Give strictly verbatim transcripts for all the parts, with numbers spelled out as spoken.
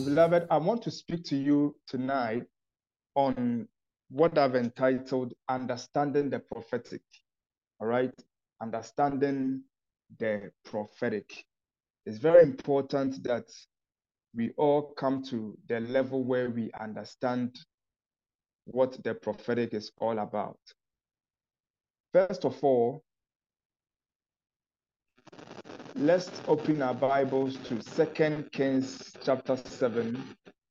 So, beloved, I want to speak to you tonight on what I've entitled Understanding the Prophetic. All right? Understanding the prophetic. It's very important that we all come to the level where we understand what the prophetic is all about. First of all, let's open our Bibles to Second Kings chapter seven.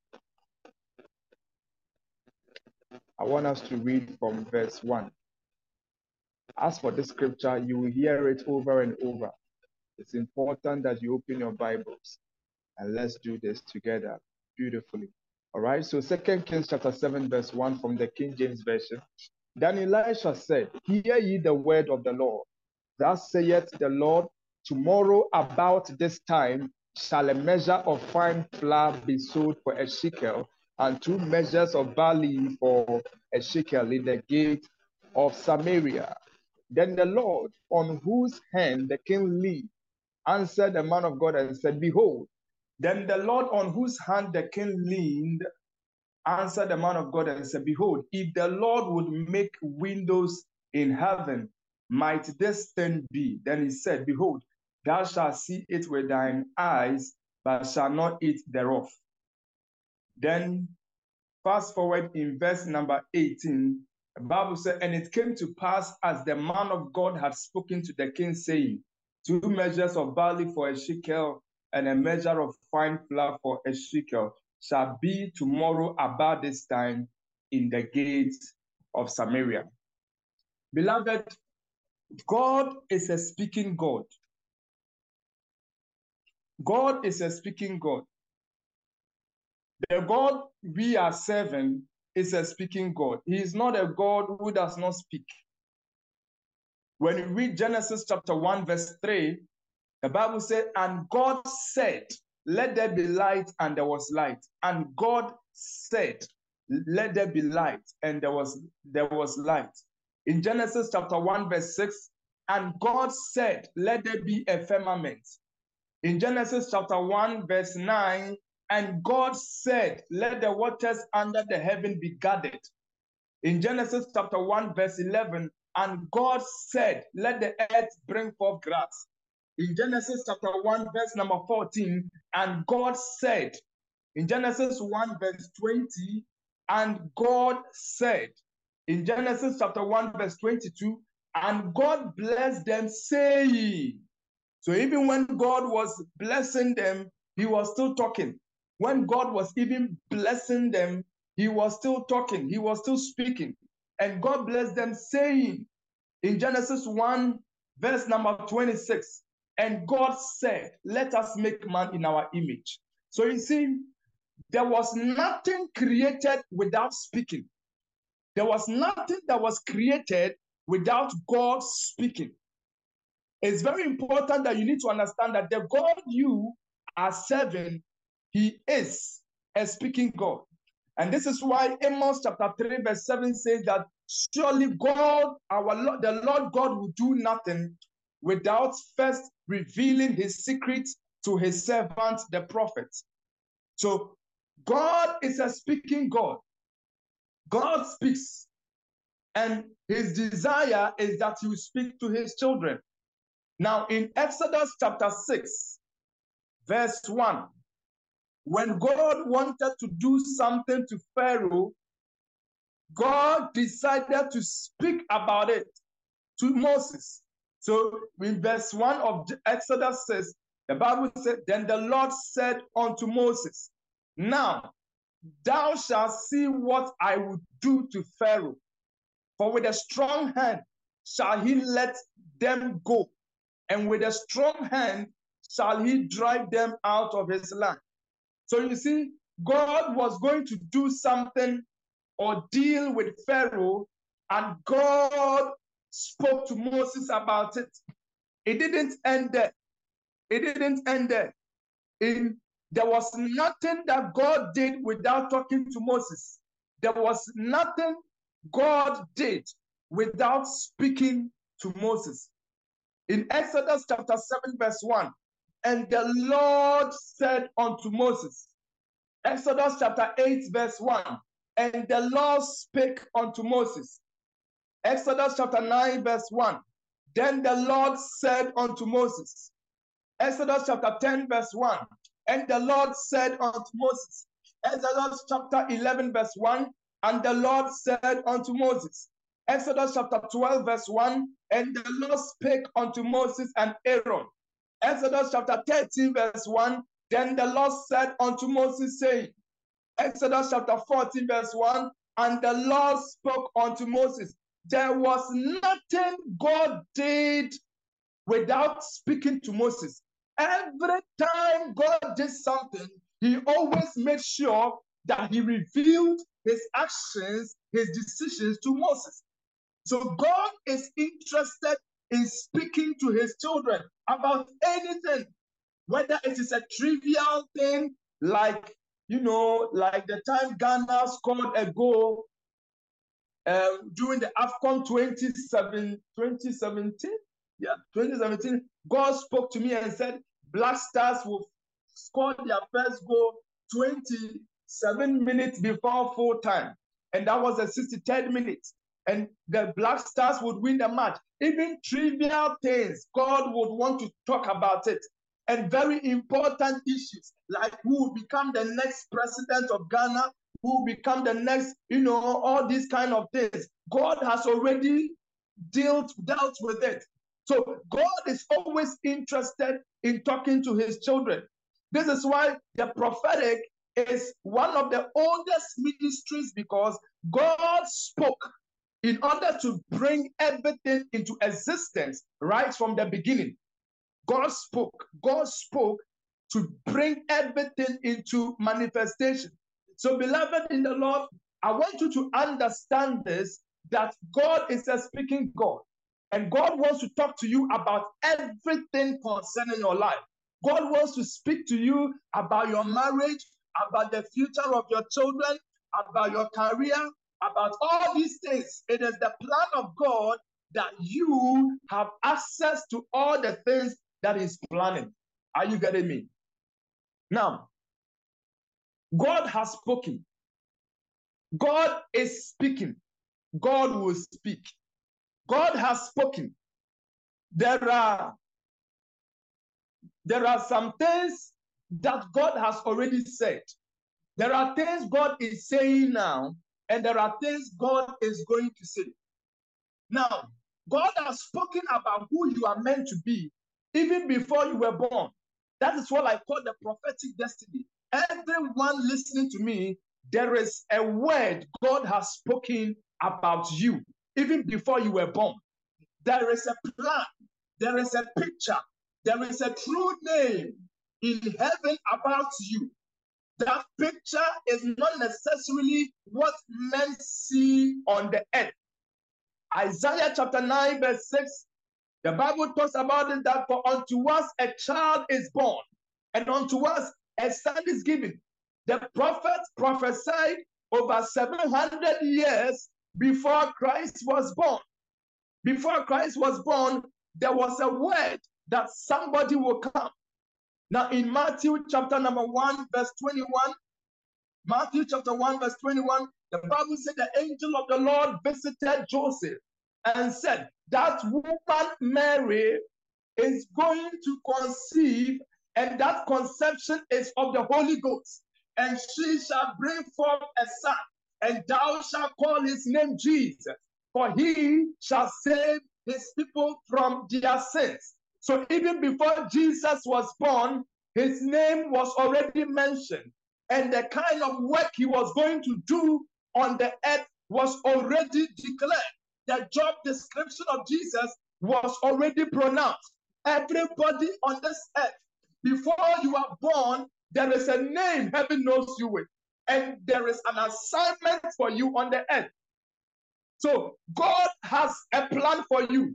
I want us to read from verse one. As for this scripture, you will hear it over and over. It's important that you open your Bibles and let's do this together beautifully. All right, so Second Kings chapter seven, verse one from the King James Version. Then Elisha said, Hear ye the word of the Lord. Thus saith the Lord, tomorrow about this time shall a measure of fine flour be sold for a shekel, and two measures of barley for a shekel in the gate of Samaria. Then the Lord, on whose hand the king leaned, answered the man of God and said, Behold, then the Lord on whose hand the king leaned answered the man of God and said, Behold, if the Lord would make windows in heaven, might this thing be? Then he said, Behold, thou shalt see it with thine eyes, but shalt not eat thereof. Then fast forward in verse number eighteen, the Bible said, And it came to pass as the man of God had spoken to the king, saying, Two measures of barley for a shekel, and a measure of fine flour for a shekel, shall be tomorrow about this time in the gates of Samaria. Beloved, God is a speaking God. God is a speaking God. The God we are serving is a speaking God. He is not a God who does not speak. When you read Genesis chapter one, verse three, the Bible said, And God said, Let there be light, and there was light. And God said, Let there be light, and there was there was light. In Genesis chapter one, verse six, and God said, Let there be a firmament. In Genesis chapter one, verse nine, and God said, Let the waters under the heaven be gathered. In Genesis chapter one, verse eleven, and God said, Let the earth bring forth grass. In Genesis chapter one, verse number fourteen, and God said, in Genesis one, verse twenty, and God said, in Genesis chapter one, verse twenty-two, and God blessed them, saying. So even when God was blessing them, he was still talking. When God was even blessing them, he was still talking. He was still speaking. And God blessed them, saying, in Genesis one, verse number twenty-six, and God said, Let us make man in our image. So you see, there was nothing created without speaking. There was nothing that was created without God speaking. It's very important that you need to understand that the God you are serving, he is a speaking God. And this is why Amos chapter three, verse seven says that surely God, our Lord, the Lord God will do nothing without first revealing his secrets to his servant, the prophet. So God is a speaking God. God speaks. And his desire is that you speak to his children. Now in Exodus chapter six, verse one, when God wanted to do something to Pharaoh, God decided to speak about it to Moses. So in verse one of Exodus says, the Bible said, Then the Lord said unto Moses, Now thou shalt see what I will do to Pharaoh, for with a strong hand shall he let them go, and with a strong hand shall he drive them out of his land. So you see, God was going to do something or deal with Pharaoh, and God spoke to Moses about it. It didn't end there. It didn't end there. In, there was nothing that God did without talking to Moses. There was nothing God did without speaking to Moses. In Exodus chapter seven, verse one, and the Lord said unto Moses, Exodus chapter eight, verse one. And the Lord spake unto Moses. Exodus chapter nine, verse one. Then the Lord said unto Moses. Exodus chapter ten, verse one. And the Lord said unto Moses. Exodus chapter eleven, verse one. And the Lord said unto Moses. Exodus chapter twelve, verse one. And the Lord spake unto Moses and Aaron. Exodus chapter thirteen, verse one. Then the Lord said unto Moses, saying, Exodus chapter fourteen, verse one. And the Lord spoke unto Moses. There was nothing God did without speaking to Moses. Every time God did something, he always made sure that he revealed his actions, his decisions to Moses. So God is interested in speaking to his children about anything, whether it is a trivial thing like, you know, like the time Ghana scored a goal uh, during the AFCON twenty seventeen. Yeah, twenty seventeen. God spoke to me and said, Black Stars will score their first goal twenty-seven minutes before full time. And that was the sixty-third minute. And the Black Stars would win the match. Even trivial things, God would want to talk about it. And very important issues, like who will become the next president of Ghana, who will become the next, you know, all these kind of things. God has already dealt, dealt with it. So God is always interested in talking to his children. This is why the prophetic is one of the oldest ministries, because God spoke in order to bring everything into existence right from the beginning. God spoke. God spoke to bring everything into manifestation. So, beloved in the Lord, I want you to understand this, that God is a speaking God. And God wants to talk to you about everything concerning your life. God wants to speak to you about your marriage, about the future of your children, about your career, about all these things. It is the plan of God that you have access to all the things that He's planning. Are you getting me? Now, God has spoken. God is speaking. God will speak. God has spoken. There are, there are some things that God has already said. There are things God is saying now, and there are things God is going to say. Now, God has spoken about who you are meant to be even before you were born. That is what I call the prophetic destiny. Everyone listening to me, there is a word God has spoken about you even before you were born. There is a plan. There is a picture. There is a true name in heaven about you. That picture is not necessarily what men see on the earth. Isaiah chapter nine, verse six, the Bible talks about it, that for unto us a child is born, and unto us a son is given. The prophets prophesied over seven hundred years before Christ was born. Before Christ was born, there was a word that somebody will come. Now in Matthew chapter number one, verse twenty-one, Matthew chapter one, verse twenty-one, the Bible said the angel of the Lord visited Joseph and said, that woman Mary is going to conceive, and that conception is of the Holy Ghost. And she shall bring forth a son, and thou shalt call his name Jesus, for he shall save his people from their sins. So even before Jesus was born, his name was already mentioned. And the kind of work he was going to do on the earth was already declared. The job description of Jesus was already pronounced. Everybody on this earth, before you are born, there is a name heaven knows you with. And there is an assignment for you on the earth. So God has a plan for you.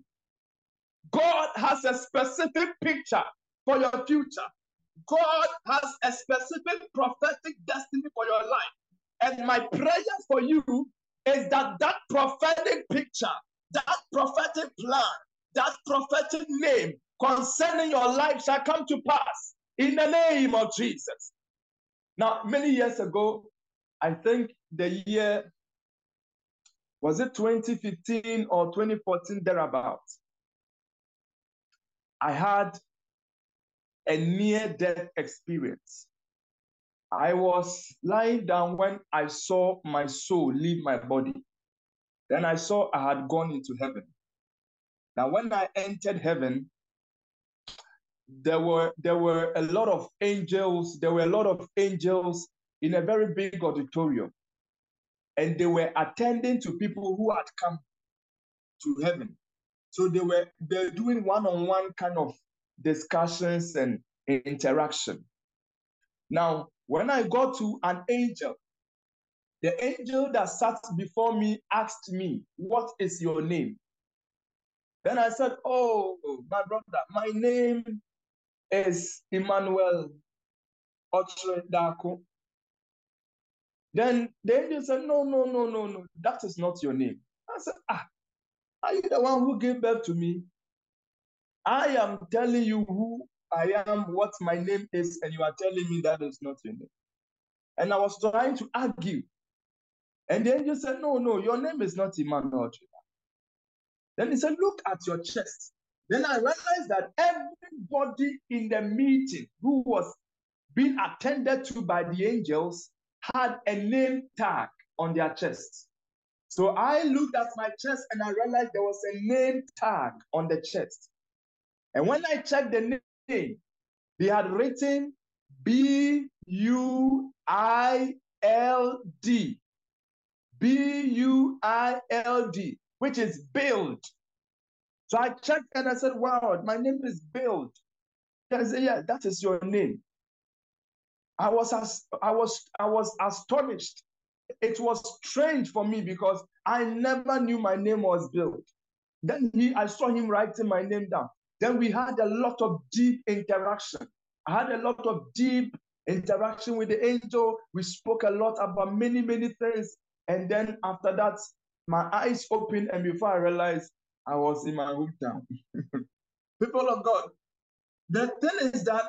God has a specific picture for your future. God has a specific prophetic destiny for your life. And my prayer for you is that that prophetic picture, that prophetic plan, that prophetic name concerning your life shall come to pass in the name of Jesus. Now, many years ago, I think the year, was it twenty fifteen or twenty fourteen, thereabouts, I had a near-death experience. I was lying down when I saw my soul leave my body. Then I saw I had gone into heaven. Now, when I entered heaven, there were there were a lot of angels. There were a lot of angels in a very big auditorium, and they were attending to people who had come to heaven. So they were they're doing one-on-one kind of discussions and interaction. Now, when I got to an angel, the angel that sat before me asked me, "What is your name?" Then I said, "Oh, my brother, my name is Emmanuel Otre Dako." Then the angel said, "No, no, no, no, no, that is not your name." I said, "Ah, are you the one who gave birth to me? I am telling you who I am, what my name is, and you are telling me that is not your name." And I was trying to argue. And the angel said, "No, no, your name is not Emmanuel." Then he said, "Look at your chest." Then I realized that everybody in the meeting who was being attended to by the angels had a name tag on their chest. So I looked at my chest and I realized there was a name tag on the chest. And when I checked the name, they had written B U I L D. B U I L D, which is build. So I checked and I said, "Wow, my name is Build." I said, "Yeah, that is your name." I was as I was I was astonished. It was strange for me because I never knew my name was Build. Then he, I saw him writing my name down. Then we had a lot of deep interaction. I had a lot of deep interaction with the angel. We spoke a lot about many, many things. And then after that, my eyes opened, and before I realized, I was in my hometown. People of God, the thing is that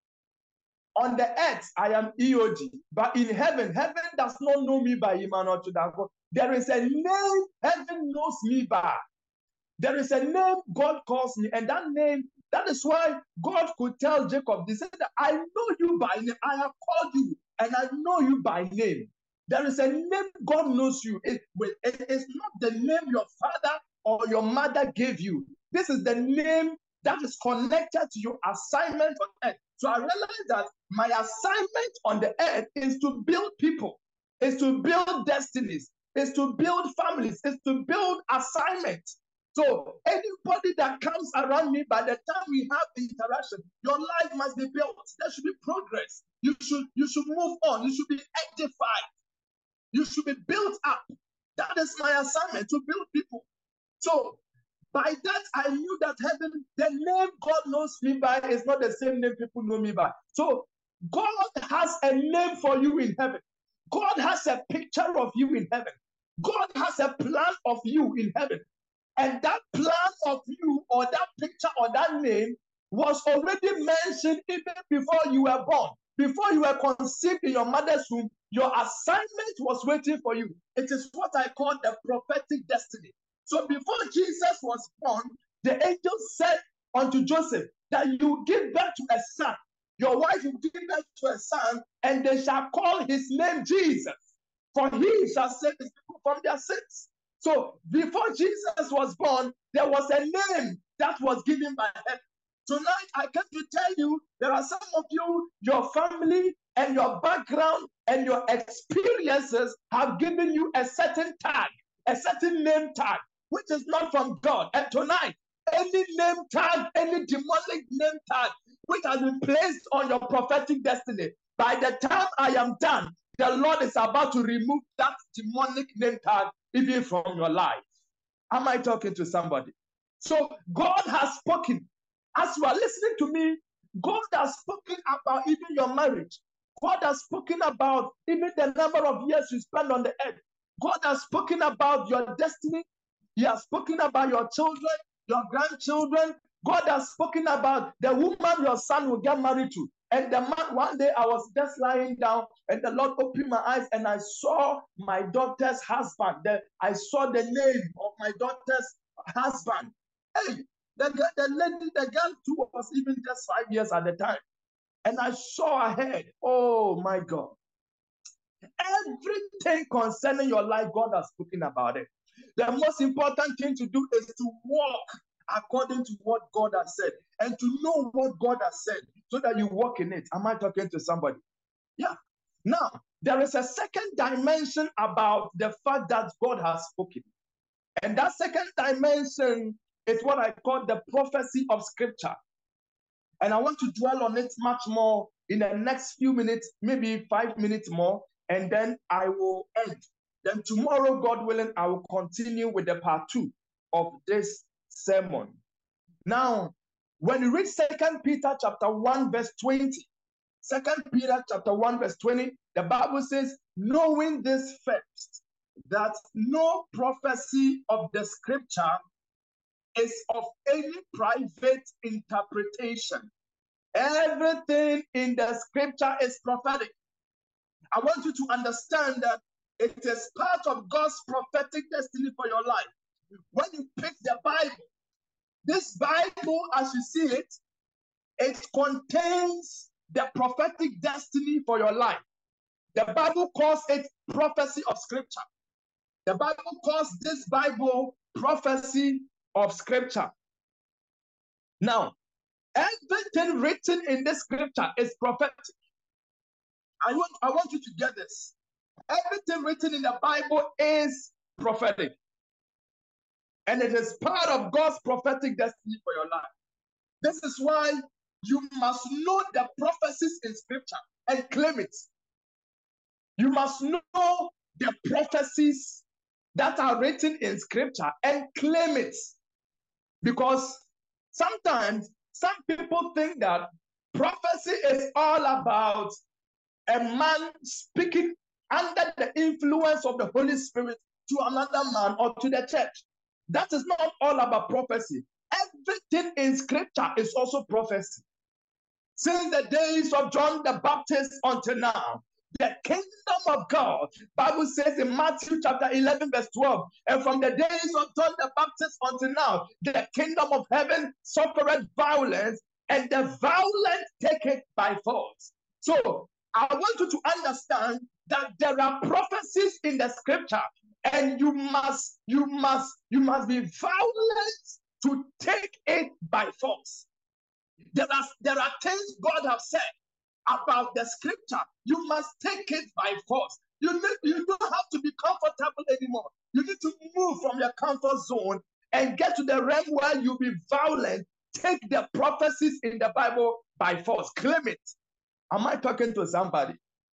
on the earth, I am E O D, but in heaven, heaven does not know me by Emmanuel Chodako. There is a name heaven knows me by. There is a name God calls me, and that name, that is why God could tell Jacob, he said, "I know you by name. I have called you, and I know you by name." There is a name God knows you. It, it is not the name your father or your mother gave you. This is the name that is connected to your assignment on earth. So I realized that my assignment on the earth is to build people, is to build destinies, is to build families, is to build assignments. So anybody that comes around me, by the time we have interaction, your life must be built. There should be progress. You should, you should move on. You should be edified. You should be built up. That is my assignment, to build people. So by that, I knew that heaven, the name God knows me by is not the same name people know me by. So God has a name for you in heaven. God has a picture of you in heaven. God has a plan of you in heaven. And that plan of you, or that picture, or that name was already mentioned even before you were born. Before you were conceived in your mother's womb, your assignment was waiting for you. It is what I call the prophetic destiny. So before Jesus was born, the angel said unto Joseph that you give birth to a son. Your wife will give birth to a son, and they shall call his name Jesus, for he shall save his people from their sins. So before Jesus was born, there was a name that was given by heaven. Tonight, I came to tell you, there are some of you, your family and your background and your experiences have given you a certain tag, a certain name tag, which is not from God. And tonight, any name tag, any demonic name tag, which has been placed on your prophetic destiny, by the time I am done, the Lord is about to remove that demonic name tag even from your life. Am I talking to somebody? So God has spoken. As you are listening to me, God has spoken about even your marriage. God has spoken about even the number of years you spend on the earth. God has spoken about your destiny. He has spoken about your children, your grandchildren. God has spoken about the woman your son will get married to. And the man, one day I was just lying down, and the Lord opened my eyes, and I saw my daughter's husband. The, I saw the name of my daughter's husband. Hey, the, the lady, the girl too was even just five years at the time. And I saw her head. Oh my God. Everything concerning your life, God has spoken about it. The most important thing to do is to walk according to what God has said and to know what God has said so that you walk in it. Am I talking to somebody? Yeah. Now, there is a second dimension about the fact that God has spoken. And that second dimension is what I call the prophecy of Scripture. And I want to dwell on it much more in the next few minutes, maybe five minutes more, and then I will end. Then tomorrow, God willing, I will continue with the part two of this sermon. Now, when you read Second Peter chapter one, verse twenty, Second Peter chapter one, verse twenty, the Bible says, knowing this first, that no prophecy of the Scripture is of any private interpretation. Everything in the Scripture is prophetic. I want you to understand that it is part of God's prophetic destiny for your life. When you pick the Bible, this Bible, as you see it, it contains the prophetic destiny for your life. The Bible calls it prophecy of Scripture. The Bible calls this Bible prophecy of Scripture. Now, everything written in this Scripture is prophetic. I want, I want you to get this. Everything written in the Bible is prophetic. And it is part of God's prophetic destiny for your life. This is why you must know the prophecies in Scripture and claim it. You must know the prophecies that are written in Scripture and claim it. Because sometimes some people think that prophecy is all about a man speaking under the influence of the Holy Spirit to another man or to the church. That is not all about prophecy. Everything in Scripture is also prophecy. Since the days of John the Baptist until now, the kingdom of God, Bible says in Matthew chapter eleven, verse twelve, and from the days of John the Baptist until now, the kingdom of heaven suffered violence, and the violent take it by force. So, I want you to understand that there are prophecies in the Scripture, and you must, you must, you must be violent to take it by force. There are, there are things God has said about the Scripture. You must take it by force. You, need, you don't have to be comfortable anymore. You need to move from your comfort zone and get to the realm where you be violent. Take the prophecies in the Bible by force. Claim it. Am I talking to somebody?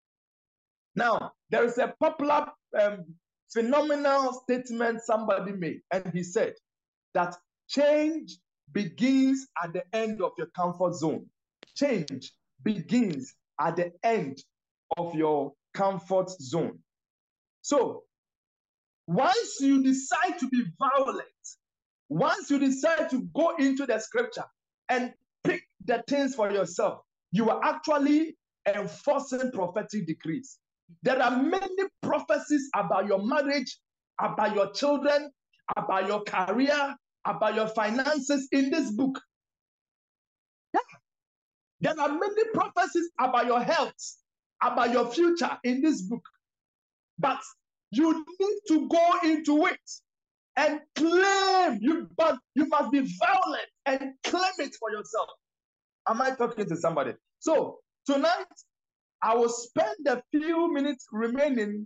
Now, there is a popular um, phenomenal statement somebody made, and he said that change begins at the end of your comfort zone. Change begins at the end of your comfort zone. So, once you decide to be violent, once you decide to go into the Scripture and pick the things for yourself, you are actually enforcing prophetic decrees. There are many prophecies about your marriage, about your children, about your career, about your finances in this book. Yeah. There are many prophecies about your health, about your future in this book. But you need to go into it and claim. You, but you must be violent and claim it for yourself. Am I talking to somebody? So tonight, I will spend the few minutes remaining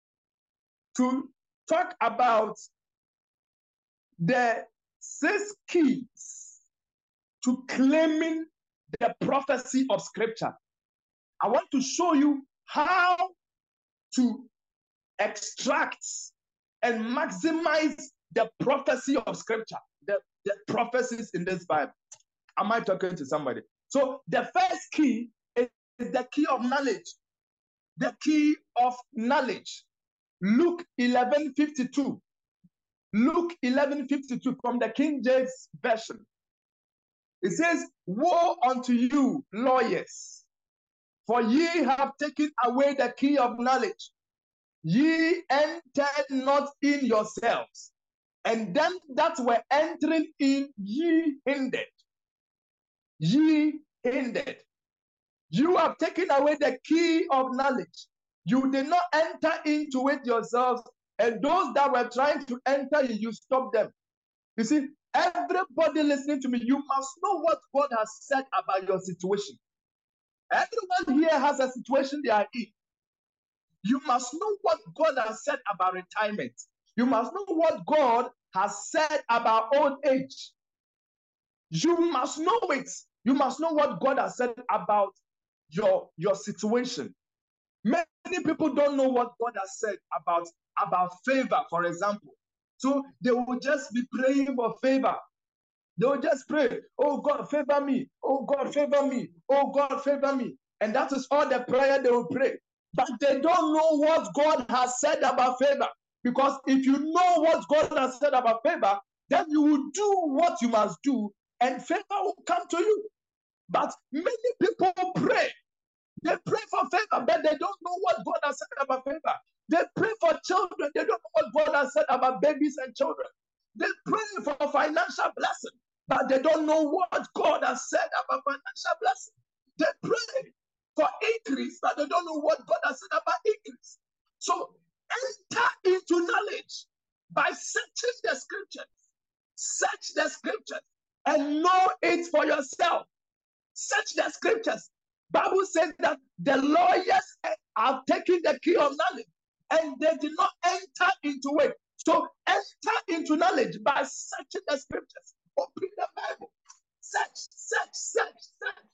to talk about the six keys to claiming the prophecy of Scripture. I want to show you how to extract and maximize the prophecy of Scripture, the, the prophecies in this Bible. Am I talking to somebody? So the first key is, is the key of knowledge. The key of knowledge. Luke eleven fifty-two. Luke eleven fifty-two from the King James Version. It says, woe unto you, lawyers, For ye have taken away the key of knowledge. Ye entered not in yourselves, and them that were entering in ye hindered. Ye hindered. You have taken away the key of knowledge. You did not enter into it yourselves, and those that were trying to enter, you stopped them. You see, everybody listening to me, you must know what God has said about your situation. Everyone here has a situation they are in. You must know what God has said about retirement. You must know what God has said about old age. You must know it. You must know what God has said about your, your situation. Many people don't know what God has said about, about favor, for example. So they will just be praying for favor. They will just pray, oh God, favor me. Oh God, favor me. Oh God, favor me. And that is all the prayer they will pray. But they don't know what God has said about favor. Because if you know what God has said about favor, then you will do what you must do, and favor will come to you. But many people pray. They pray for favor, but they don't know what God has said about favor. They pray for children. They don't know what God has said about babies and children. They pray for financial blessing, but they don't know what God has said about financial blessing. They pray for increase, but they don't know what God has said about increase. So enter into knowledge by searching the scriptures. Search the scriptures and know it for yourself. Search the scriptures. Bible says that the lawyers are taking the key of knowledge and they did not enter into it. So enter into knowledge by searching the scriptures. Open the Bible. Search, search, search, search.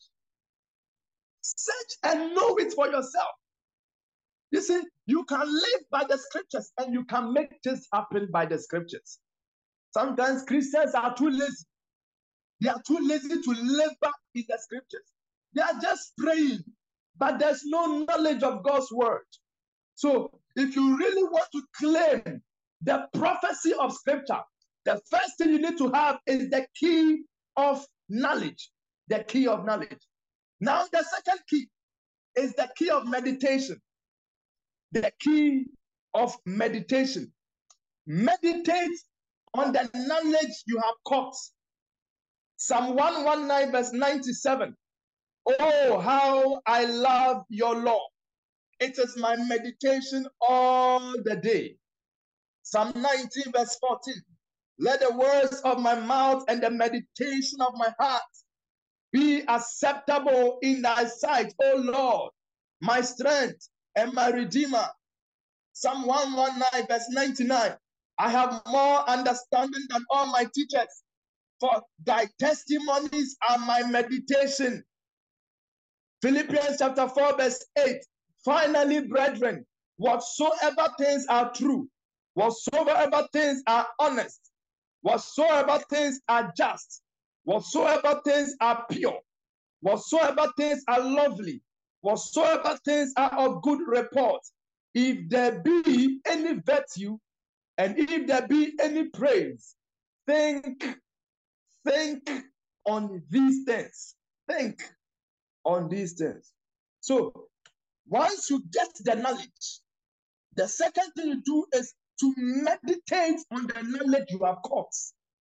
Search and know it for yourself. You see, you can live by the scriptures and you can make things happen by the scriptures. Sometimes Christians are too lazy. They are too lazy to live back in the scriptures. They are just praying, but there's no knowledge of God's word. So if you really want to claim the prophecy of scripture, the first thing you need to have is the key of knowledge. The key of knowledge. Now the second key is the key of meditation. The key of meditation. Meditate on the knowledge you have caught. Psalm one nineteen verse ninety-seven. Oh, how I love your law. It is my meditation all the day. Psalm nineteen verse fourteen. Let the words of my mouth and the meditation of my heart be acceptable in thy sight, O Lord, my strength and my redeemer. Psalm one nineteen verse ninety-nine. I have more understanding than all my teachers, for thy testimonies are my meditation. Philippians chapter four verse eight. Finally, brethren, whatsoever things are true, whatsoever things are honest, whatsoever things are just, whatsoever things are pure, whatsoever things are lovely, whatsoever things are of good report, if there be any virtue, and if there be any praise, think, think on these things. Think on these things. So once you get the knowledge, the second thing you do is to meditate on the knowledge you have caught.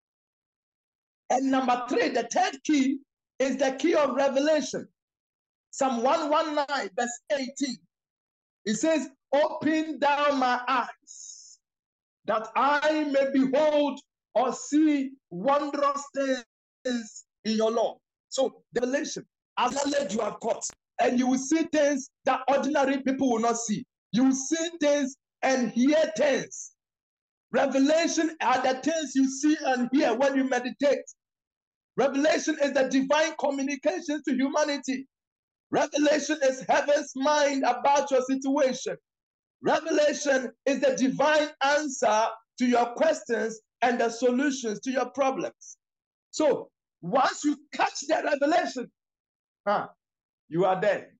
And number three, the third key is the key of revelation. Psalm one nineteen verse eighteen. It says, open thou my eyes, that I may behold or see wondrous things in your law. So, revelation, as knowledge you have caught, and you will see things that ordinary people will not see. You will see things and hear things. Revelation are the things you see and hear when you meditate. Revelation is the divine communication to humanity. Revelation is heaven's mind about your situation. Revelation is the divine answer to your questions and the solutions to your problems. So once you catch the revelation, huh, you are there.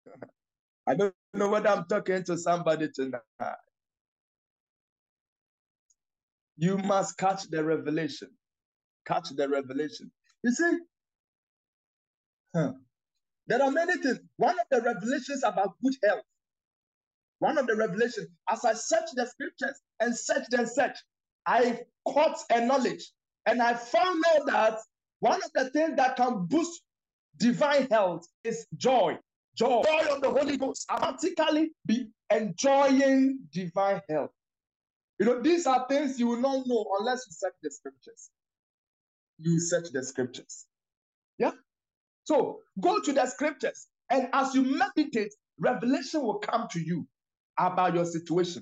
I don't know whether I'm talking to somebody tonight. You must catch the revelation. Catch the revelation. You see, huh, There are many things. One of the revelations about good health, one of the revelations, as I searched the scriptures and searched and searched, I caught a knowledge and I found out that one of the things that can boost divine health is joy. Joy, joy of the Holy Ghost. Automatically be enjoying divine health. You know, these are things you will not know unless you search the scriptures. You search the scriptures. Yeah? So go to the scriptures, and as you meditate, revelation will come to you about your situation.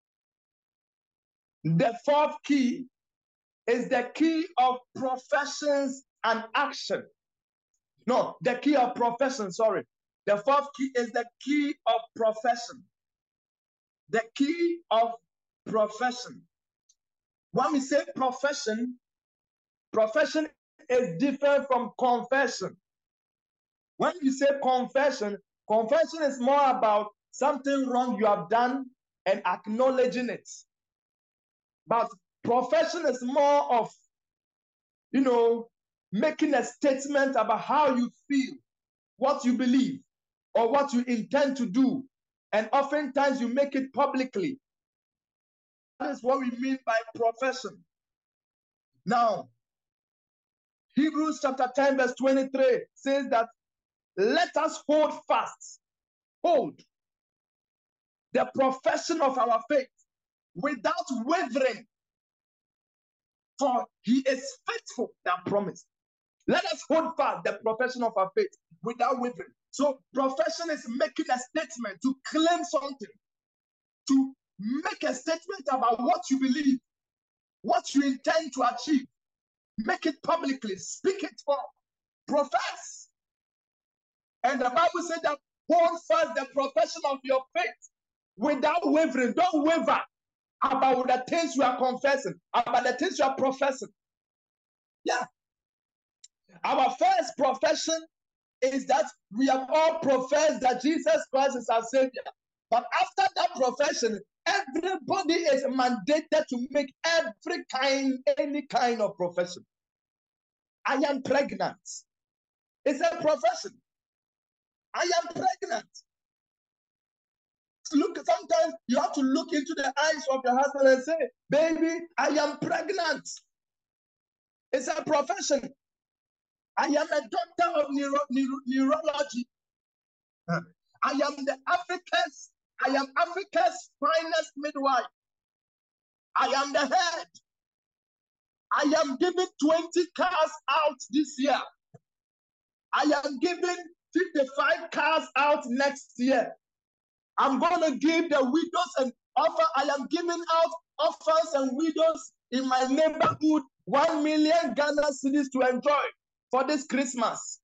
The fourth key is the key of professions and action. No, the key of profession, sorry. The fourth key is the key of profession. The key of profession. When we say profession, profession is different from confession. When you say confession, confession is more about something wrong you have done and acknowledging it. But profession is more of, you know, making a statement about how you feel, what you believe, or what you intend to do. And oftentimes you make it publicly. That is what we mean by profession. Now, Hebrews chapter ten, verse twenty-three says that let us hold fast, hold the profession of our faith without wavering, for he is faithful that promise. Let us hold fast the profession of our faith without wavering. So profession is making a statement, to claim something, to make a statement about what you believe, what you intend to achieve. Make it publicly, speak it forth, profess. And the Bible said that hold fast the profession of your faith without wavering. Don't waver about the things you are confessing, about the things you are professing. Yeah. Our first profession is that we have all professed that Jesus Christ is our Savior. But after that profession, everybody is mandated to make every kind, any kind of profession. I am pregnant. It's a profession. I am pregnant. Look, sometimes you have to look into the eyes of your husband and say, baby, I am pregnant. It's a profession. I am a doctor of neuro, neuro, neurology. I am the Africa's, I am Africa's finest midwife. I am the head. I am giving twenty cars out this year. I am giving fifty-five cars out next year. I'm going to give the widows an offer. I am giving out orphans and widows in my neighborhood one million Ghana cedis to enjoy for this Christmas.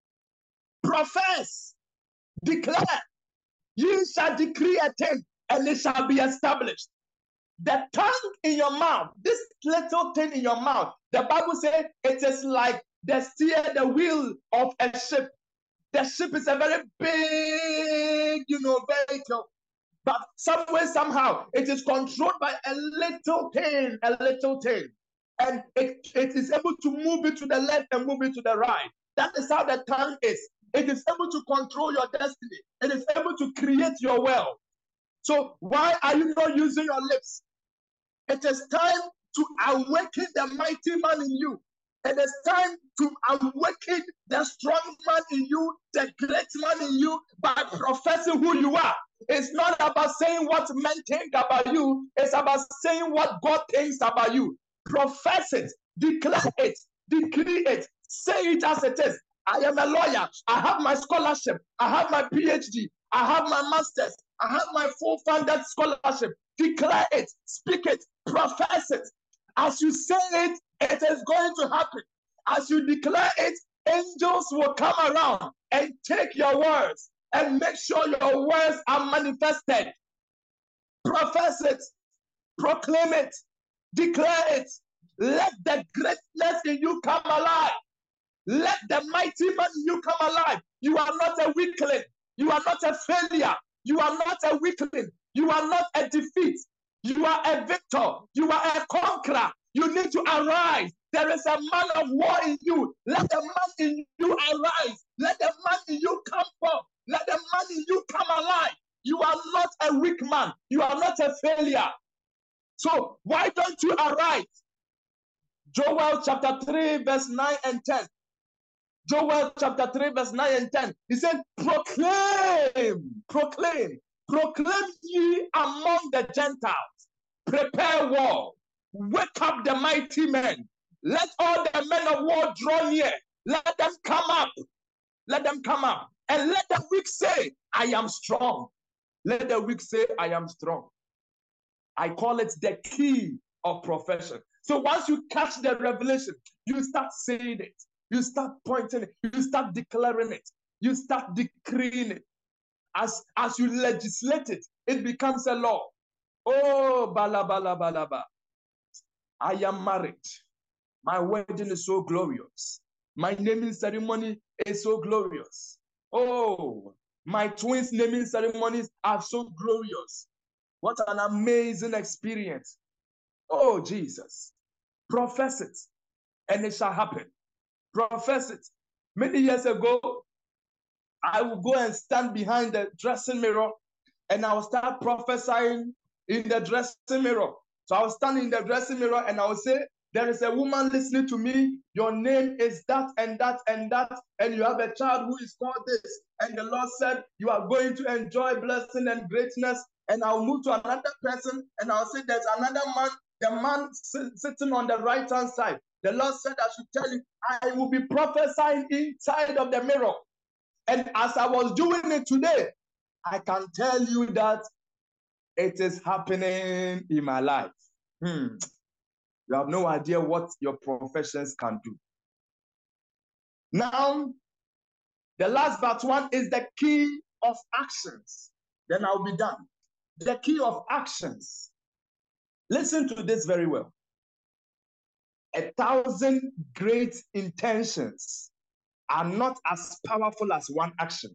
Profess, declare, ye shall decree a thing and it shall be established. The tongue in your mouth, this little thing in your mouth, the Bible says it is like the steer, the wheel of a ship. The ship is a very big, you know, vehicle. But somewhere, somehow, it is controlled by a little thing, a little thing. And it, it is able to move it to the left and move it to the right. That is how the tongue is. It is able to control your destiny. It is able to create your wealth. So why are you not using your lips? It is time to awaken the mighty man in you. It is time to awaken the strong man in you, the great man in you, by professing who you are. It's not about saying what men think about you. It's about saying what God thinks about you. Profess it, declare it, decree it, say it as it is. I am a lawyer. I have my scholarship. I have my PhD. I have my master's. I have my full-funded scholarship. Declare it, speak it, profess it. As you say it, it is going to happen. As you declare it, angels will come around and take your words and make sure your words are manifested. Profess it, proclaim it, declare it. Let the greatness in you come alive. Let the mighty man in you come alive. You are not a weakling. You are not a failure. You are not a weakling. You are not a defeat. You are a victor. You are a conqueror. You need to arise. There is a man of war in you. Let the man in you arise Let the man in you come forth. Let the man in you come alive. You are not a weak man. You are not a failure. So why don't you arise? Joel chapter three, verse nine and ten. Joel chapter three, verse nine and ten. He said, proclaim, proclaim, proclaim ye among the Gentiles. Prepare war. Wake up the mighty men. Let all the men of war draw near. Let them come up. Let them come up. And let the weak say, I am strong. Let the weak say, I am strong. I call it the key of profession. So once you catch the revelation, you start saying it. You start pointing it. You start declaring it. You start decreeing it. As, as you legislate it, it becomes a law. Oh, bala, bala, bala, bala. I am married. My wedding is so glorious. My naming ceremony is so glorious. Oh, my twins' naming ceremonies are so glorious. What an amazing experience. Oh, Jesus. Profess it, and it shall happen. Profess it. Many years ago, I would go and stand behind the dressing mirror, and I would start prophesying in the dressing mirror. So I would stand in the dressing mirror, and I would say, there is a woman listening to me. Your name is that and that and that, and you have a child who is called this. And the Lord said, you are going to enjoy blessing and greatness. And I'll move to another person, and I'll say, there's another man, the man sitting on the right-hand side. The Lord said, I should tell you, I will be prophesying inside of the mirror. And as I was doing it today, I can tell you that it is happening in my life. Hmm. You have no idea what your professions can do. Now, the last but one is the key of actions. Then I'll be done. The key of actions. Listen to this very well. A thousand great intentions are not as powerful as one action.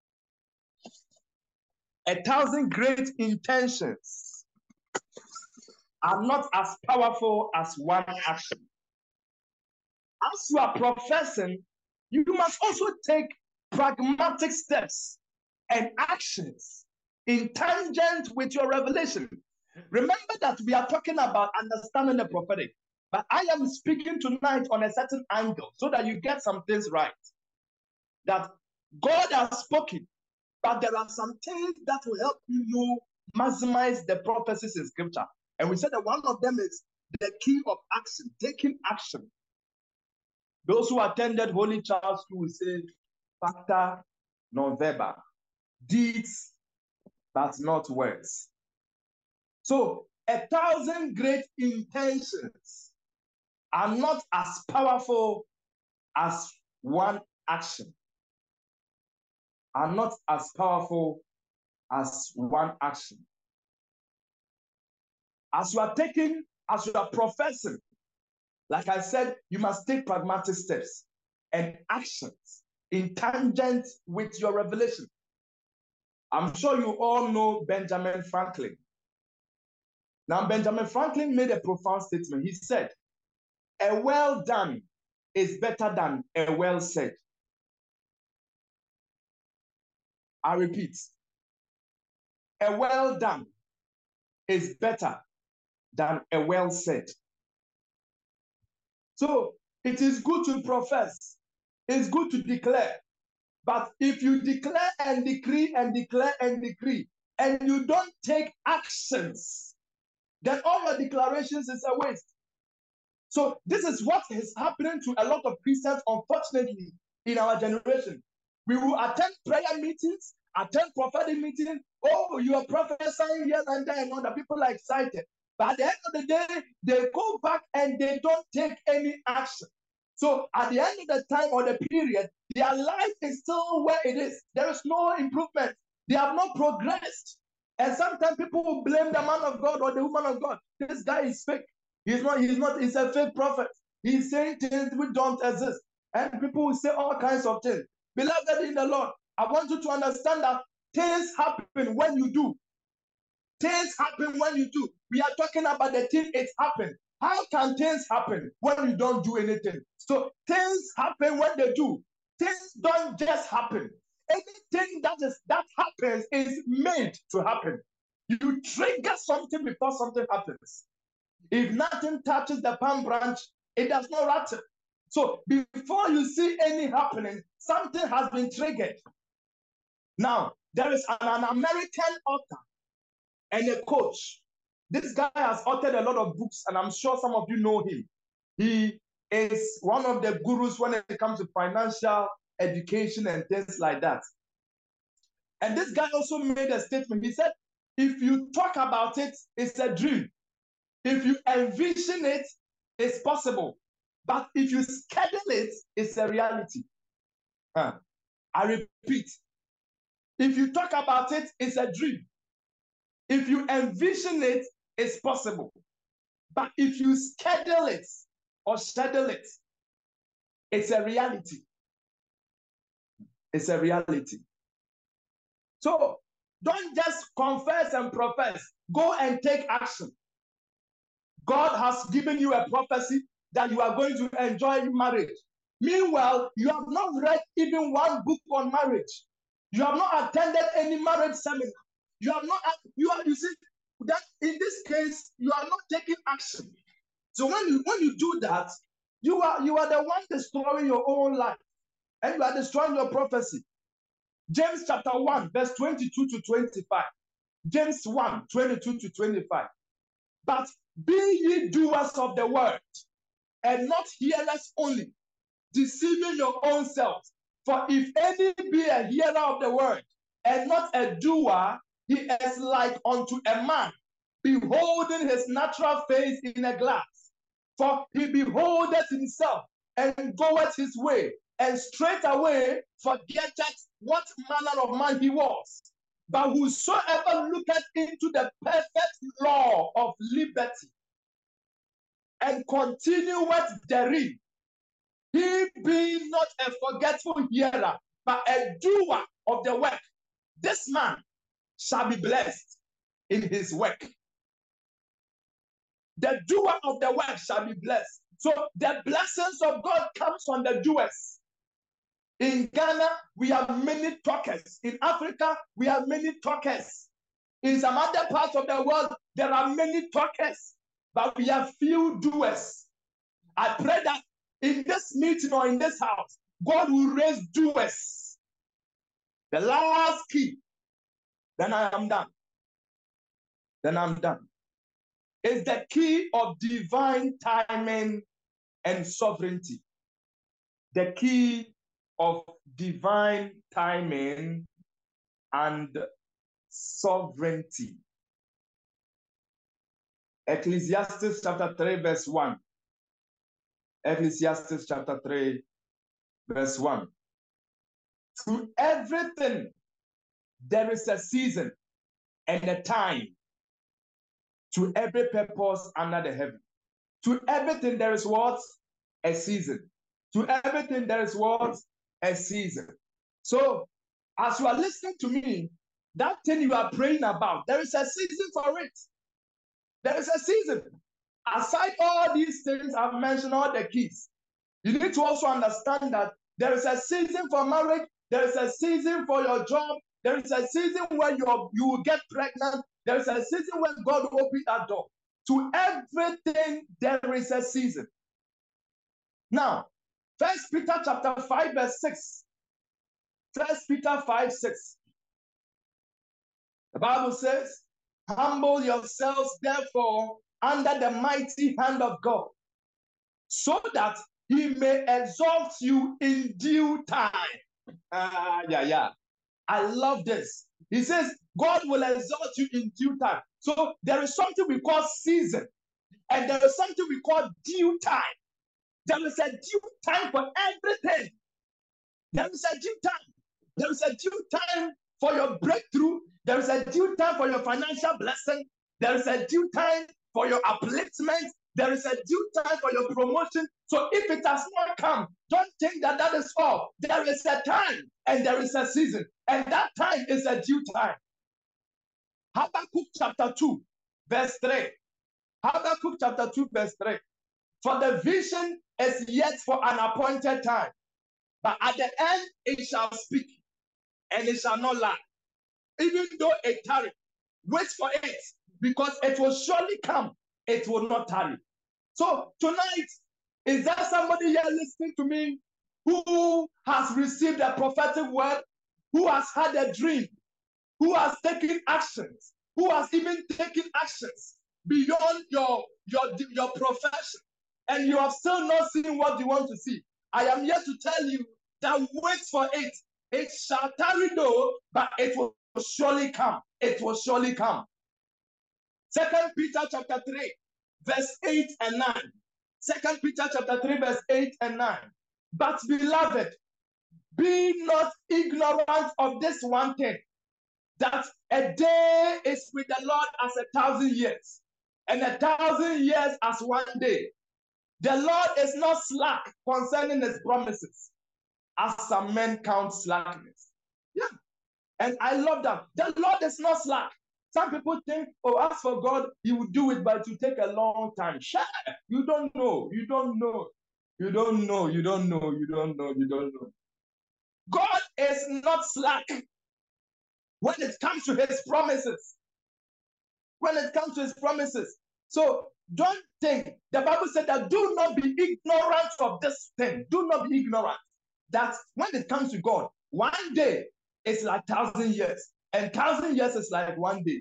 A thousand great intentions are not as powerful as one action. As you are professing, you must also take pragmatic steps and actions in tangent with your revelation. Remember that we are talking about understanding the prophetic, but I am speaking tonight on a certain angle so that you get some things right. That God has spoken, but there are some things that will help you know, maximize the prophecies in scripture. And we said that one of them is the key of action, taking action. Those who attended Holy Child School will say, facta non verba, deeds but not words. So a thousand great intentions are not as powerful as one action. Are not as powerful as one action. As you are taking, as you are professing, like I said, you must take pragmatic steps and actions in tangent with your revelation. I'm sure you all know Benjamin Franklin. Now, Benjamin Franklin made a profound statement. He said, a well done is better than a well said. I repeat, a well done is better than a well said. So it is good to profess. It's good to declare. But if you declare and decree and declare and decree, and you don't take actions, then all your declarations is a waste. So this is what is happening to a lot of Christians, unfortunately, in our generation. We will attend prayer meetings, attend prophetic meetings. Oh, you are prophesying here and there, and all the people are excited. But at the end of the day, they go back and they don't take any action. So at the end of the time or the period, their life is still where it is. There is no improvement. They have not progressed. And sometimes people will blame the man of God or the woman of God. This guy is fake. He's not, he's not, he's a fake prophet. He's saying things which don't exist. And people will say all kinds of things. Beloved in the Lord, I want you to understand that things happen when you do. Things happen when you do. We are talking about the thing it's happened. How can things happen when you don't do anything? So things happen when they do. Things don't just happen. Anything that is that happens is made to happen. You trigger something before something happens. If nothing touches the palm branch, it does not rattle. So before you see any happening, something has been triggered. Now, there is an, an American author and a coach. This guy has authored a lot of books, and I'm sure some of you know him. He is one of the gurus when it comes to financial education and things like that. And this guy also made a statement. He said, if you talk about it, it's a dream. If you envision it, it's possible. But if you schedule it, it's a reality. Huh. I repeat, if you talk about it, it's a dream. If you envision it, it's possible. But if you schedule it or schedule it, it's a reality. It's a reality. So don't just confess and profess. Go and take action. God has given you a prophecy that you are going to enjoy marriage. Meanwhile, you have not read even one book on marriage. You have not attended any marriage seminar. You have not, you are, you see, that in this case, you are not taking action. So when you when you do that, you are you are the one destroying your own life, and you are destroying your prophecy. James chapter one, verse twenty-two to twenty-five. James one, twenty-two to twenty-five. But be ye doers of the word, and not hearers only, deceiving your own selves. For if any be a hearer of the word, and not a doer, he is like unto a man, beholding his natural face in a glass. For he beholdeth himself, and goeth his way, and straightway forgetteth what manner of man he was. But whosoever looketh into the perfect law of liberty, and continueth therein, he being not a forgetful hearer, but a doer of the work, this man shall be blessed in his work. The doer of the work shall be blessed. So the blessings of God comes on the doers. In Ghana, we have many talkers. In Africa, we have many talkers. In some other parts of the world, there are many talkers, but we have few doers. I pray that in this meeting or in this house, God will raise doers. The last key, then I am done. Then I'm done. Is the key of divine timing and sovereignty. The key of divine timing and sovereignty. Ecclesiastes chapter three, verse one. Ecclesiastes chapter three, verse one. To everything there is a season and a time, to every purpose under the heaven. To everything there is what? A season. To everything there is what? A season. So, as you are listening to me, that thing you are praying about, there is a season for it. There is a season. Aside all these things I've mentioned, all the keys, you need to also understand that there is a season for marriage, there is a season for your job, there is a season where you you will get pregnant, there is a season when God will open that door. To everything, there is a season. Now, First Peter chapter five, verse six. First Peter five, six. The Bible says, humble yourselves, therefore, under the mighty hand of God, so that he may exalt you in due time. Ah, yeah, yeah. I love this. He says, God will exalt you in due time. So there is something we call season, and there is something we call due time. There is a due time for everything. There is a due time. There is a due time for your breakthrough. There is a due time for your financial blessing. There is a due time for your upliftment. There is a due time for your promotion. So if it has not come, don't think that that is all. There is a time and there is a season. And that time is a due time. Habakkuk chapter two, verse three. Habakkuk chapter two, verse three. For the vision is yet for an appointed time, but at the end it shall speak, and it shall not lie. Even though it tarry, wait for it, because it will surely come. It will not tarry. So tonight, is there somebody here listening to me who has received a prophetic word, who has had a dream, who has taken actions, who has even taken actions beyond your, your, your profession, and you have still not seen what you want to see? I am here to tell you that wait for it. It shall tarry though, but it will surely come. It will surely come. Second Peter chapter three, verse eight and nine. Second Peter chapter three, verse eight and nine. But beloved, be not ignorant of this one thing, that a day is with the Lord as a thousand years, and a thousand years as one day. The Lord is not slack concerning his promises, as some men count slackness. Yeah. And I love that. The Lord is not slack. Some people think, oh, as for God, he will do it, but it will take a long time. Shut up. You don't know. You don't know. You don't know. You don't know. You don't know. You don't know. God is not slack when it comes to his promises. When it comes to his promises. So don't think. The Bible said that do not be ignorant of this thing. Do not be ignorant that when it comes to God, one day is like thousand years, and thousand years is like one day.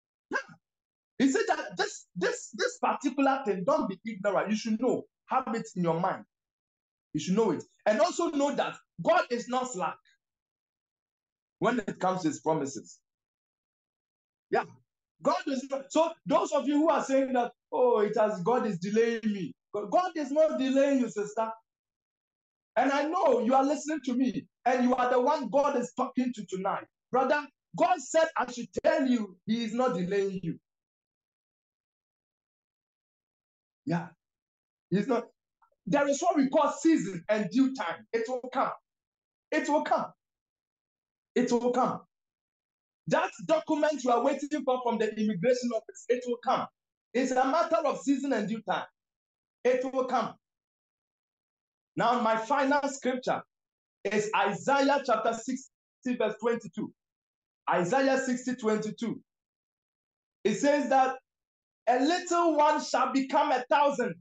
He said that this, this, this particular thing, don't be ignorant. You should know. Have it in your mind. You should know it. And also know that God is not slack when it comes to his promises. Yeah. God is not. So those of you who are saying that, oh, it has God is delaying me. God is not delaying you, sister. And I know you are listening to me, and you are the one God is talking to tonight. Brother, God said I should tell you he is not delaying you. Yeah. He's not. There is what we call season and due time. It will come. It will come. It will come. That document you are waiting for from the immigration office, it will come. It's a matter of season and due time. It will come. Now, my final scripture is Isaiah chapter sixty, verse twenty-two. Isaiah sixty, twenty-two. It says that a little one shall become a thousand.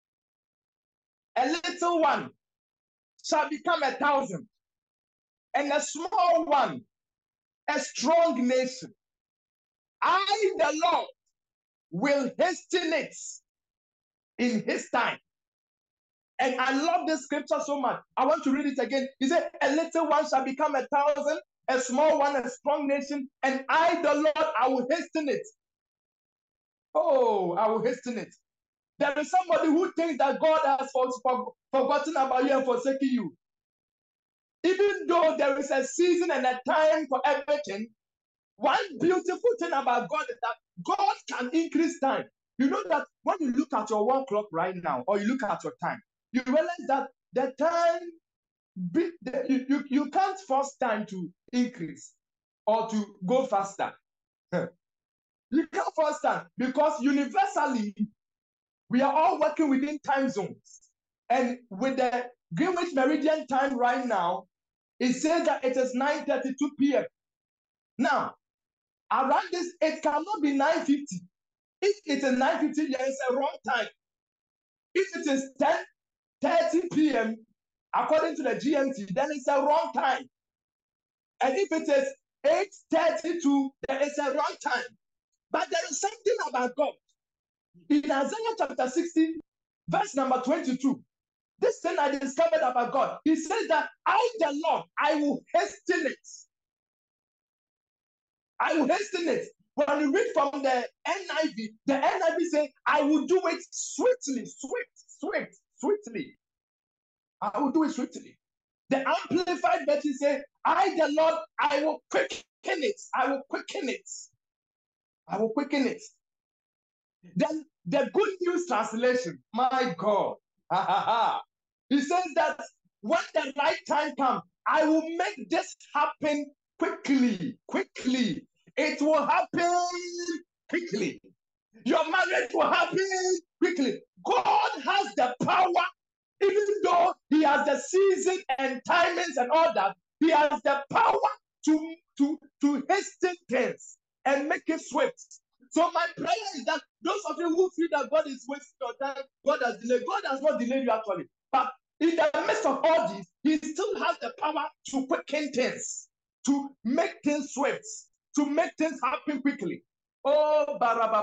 A little one shall become a thousand. And a small one, a strong nation. I, the Lord, will hasten it in his time. And I love this scripture so much. I want to read it again. He said, a little one shall become a thousand, a small one, a strong nation, and I, the Lord, I will hasten it. Oh, I will hasten it. There is somebody who thinks that God has for, for, forgotten about you and forsaken you. Even though there is a season and a time for everything, one beautiful thing about God is that God can increase time. You know that when you look at your one clock right now, or you look at your time, you realize that the time, you, you, you can't force time to increase or to go faster. You can't force time because universally, we are all working within time zones. And with the Greenwich Meridian time right now, it says that it is nine thirty-two p m Now, around this, it cannot be nine fifty. If it is nine fifty, there is a wrong time. If it is ten thirty p m, according to the G M T, then it's a wrong time. And if it is eight thirty-two, there is a wrong time. But there is something about God. In Isaiah chapter sixty, verse number twenty-two, this thing I discovered about God, he says that I, the Lord, I will hasten it. I will hasten it. When you read from the N I V, the N I V says, I will do it swiftly, swift, swift, swiftly. I will do it swiftly. The Amplified version says, I, the Lord, I will quicken it. I will quicken it. I will quicken it. Then the Good News Translation, my God, ha, ha, ha. He says that when the right time comes, I will make this happen quickly, quickly. It will happen quickly. Your marriage will happen quickly. God has the power, even though he has has the season and timings and all that. He has the power to, to, to hasten things and make it swift. So my prayer is that those of you who feel that God is wasting your time, God has delayed. God has not delayed you actually. But in the midst of all this, He still has the power to quicken things, to make things swift, to make things happen quickly. Oh,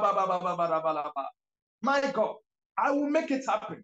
my God, I will make it happen.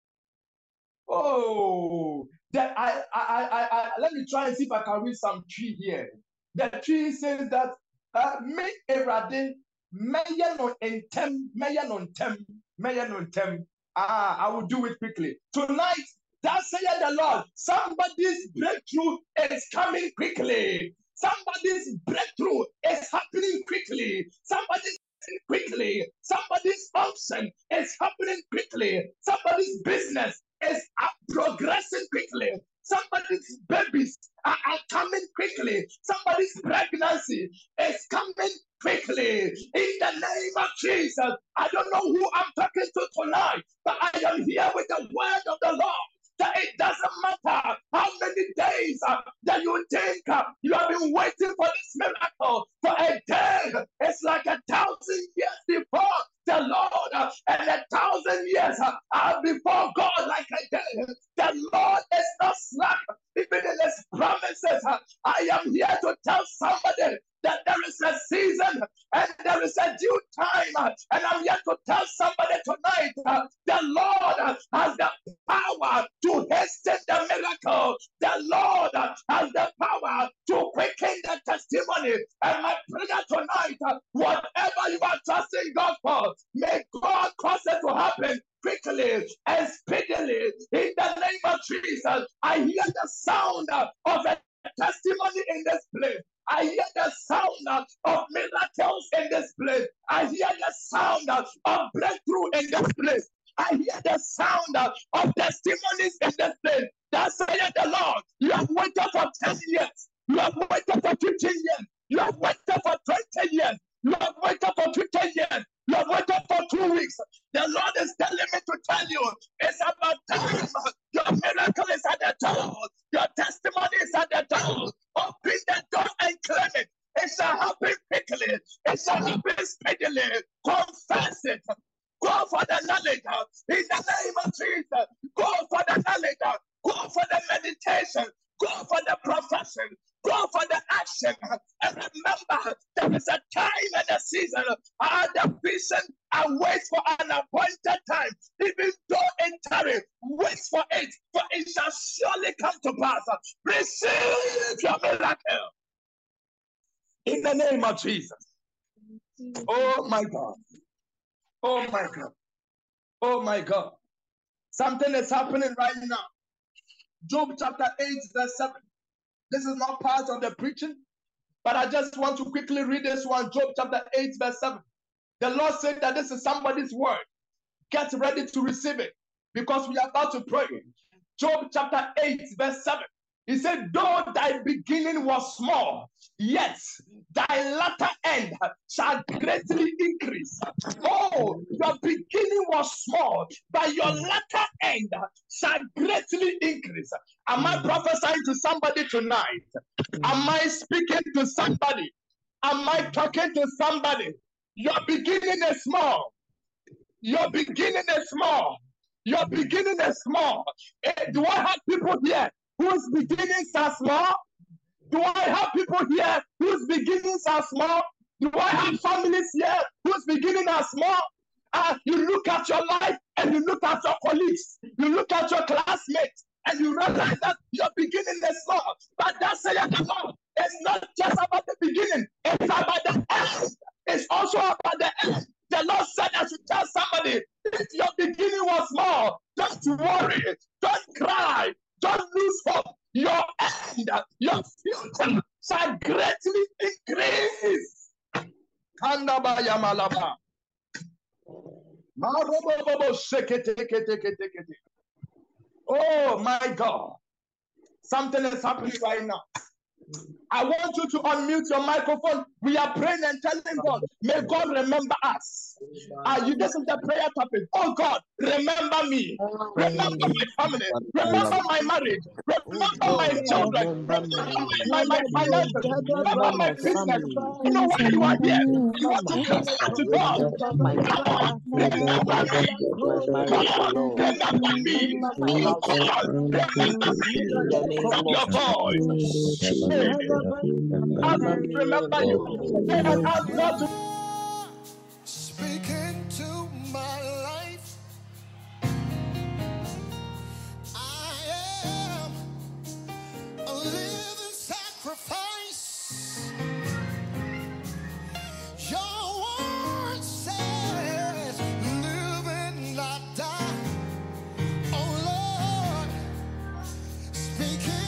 Oh, that I, I, I, I, let me try and see if I can read some tree here. The tree says that uh, me erade meya no entem meya no entem meya no entem. Ah, I will do it quickly tonight. That's saying the Lord. Somebody's breakthrough is coming quickly. Somebody's breakthrough is happening quickly. Somebody's quickly. Somebody's function is happening quickly. Somebody's business is progressing quickly. Somebody's babies are, are coming quickly. Somebody's pregnancy is coming quickly. In the name of Jesus, I don't know who I'm talking to tonight, but I am here with the word of the Lord. That it doesn't matter how many days uh, that you think uh, you have been waiting for this miracle. For a day, it's like a thousand years before the Lord, uh, and a thousand years uh, are before God like a day. The Lord is not slack, even in His promises. Uh, I am here to tell somebody that there is a season and there is a due time, uh, and I'm here to tell somebody tonight uh, the Lord uh, has the power to hasten the miracle. The Lord uh, has the power to quicken the testimony. And my prayer tonight, uh, whatever you are trusting God for, may God cause it to happen quickly and speedily. In the name of Jesus, I hear the sound uh, of a testimony in this place. I hear the sound of miracles in this place. I hear the sound of breakthrough in this place. I hear the sound of testimonies in this place. That's saying the Lord. You have waited for ten years. You have waited for fifteen years. You have waited for twenty years. You have waited for fifteen years. You have waited for two weeks. The Lord is telling me to tell you, it's about time. Your miracle is at the door. Your testimony is at the door. Open the door and claim it. It shall happen quickly. It shall happen speedily. Confess it. Go for the knowledge. In the name of Jesus. Go for the knowledge. Go for the meditation. Go for the profession. Go for the action. And remember, there is a time and a season. And the vision awaits for an appointed time. Even though it tarry, wait for it, for it shall surely come to pass. Receive your miracle. In the name of Jesus. Oh my God. Oh my God. Oh my God. Something is happening right now. Job chapter eight, verse seven. This is not part of the preaching, but I just want to quickly read this one. Job chapter eight, verse seven. The Lord said that this is somebody's word. Get ready to receive it because we are about to pray. Job chapter eight, verse seven. He said, though thy beginning was small, yet thy latter end shall greatly increase. Oh, your beginning was small, but your latter end shall greatly increase. Am I prophesying to somebody tonight? Am I speaking to somebody? Am I talking to somebody? Your beginning is small. Your beginning is small. Your beginning is small. Do I have people here whose beginnings are small? Do I have people here whose beginnings are small? Do I have families here whose beginnings are small? Uh, you look at your life and you look at your colleagues, you look at your classmates, and you realize that your beginning is small. But that's saying the Lord. It's not just about the beginning, it's about the end. It's also about the end. The Lord said I should tell somebody, if your beginning was small, don't worry, don't cry, don't lose hope. Your end, your future shall greatly increase. Oh my God. Something is happening right now. I want you to unmute your microphone. We are praying and telling God, may God remember us. Uh, you, this is the prayer topic. Oh God, remember me. Remember my family. Remember my marriage. Remember my children. Remember my, my, my finances. Remember my business. You know why you are here. You want to minister to God. Remember me. Remember me. Oh God, remember me. From your voice. Hey, I remember you. Pray and ask God to speak into my life. I am a living sacrifice. Your word says, live and not die. Oh Lord, speak it.